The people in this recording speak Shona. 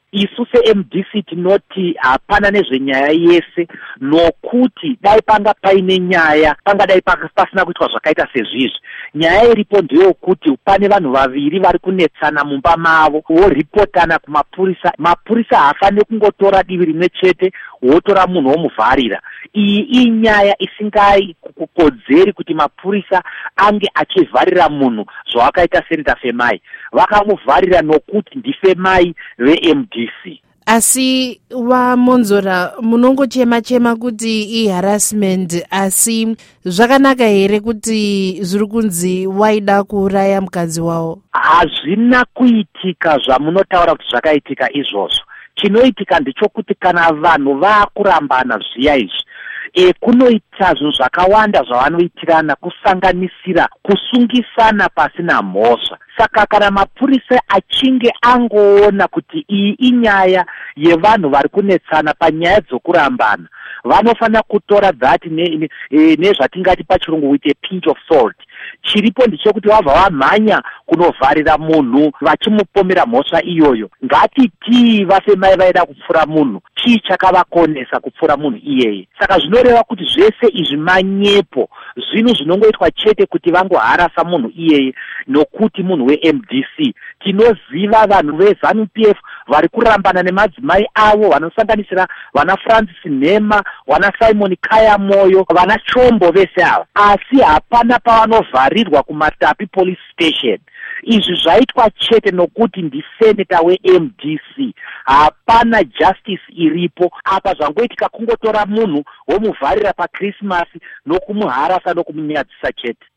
isu seMDC tinoti hapana nezvenyaya yese, nokuti dai panga paine nyaya pangadai pasina kuitwa zvakaita sezvizvi. Nyaya iripo ndeyekuti pane vanhu vaviri vari kunetsana mumba mavo voripotana kumapurisa. Mapurisa haafaniri kungotora divi rimwe chete wotora munhu womuvharira. Iyi inyaya isingai kukodzeri kuti mapurisa ange achivharira munhu zvawakaita Senator Femai. Vakamuvharira nokuti ndifemai veMDC. Asi wamonzora munongochema kuti i-harassment, asi zvakanaka here kuti zviri kunzi waida kuuraya mukadzi wawo? Hazvina kuitika zvamunotaura kuti zvakaitika izvozvo. Chinoitika ndechokuti kana vanhu vakurambana zviya izvi, kunoita zvinhu zvakawanda zvavanoitirana, kusanganisira kusungisana pasina mhosva. Saka kana mapurisa achinge angoona kuti iyi inyaya yevanhu vari kunetsana panyaya dzokurambana, vanofanira kutora dhati nezvatingati pachirungu with a pinch of salt. Chiripo ndechekuti wabva wamhanya kunovharira munhu vachimupomera mhosva iyoyo, ngatitii vafemai vaida kupfura munhu, chii chakavakonesa kupfura munhu iyeye. Saka zvinoreva kuti zvese izvi manyepo, zvinhu zvinongoitwa chete kuti vangoharasa munhu iyeye nokuti munhu weMDC. Tinoziva vanhu veZANU-PF vari kurambana nemadzimai avo, vanosanganisira vana Francis Nhema, vana Simon Kaya Moyo, vana Chombo vese ava, asi hapana pavanovharirwa kuMatapi police station. Izvi zvaitwa chete nokuti ndiseneta weMDC. Hapana justice iripo. Apa zvangoitika kungotora munhu womuvharira paChristmas nokumuharasa nokumunyadzisa chete.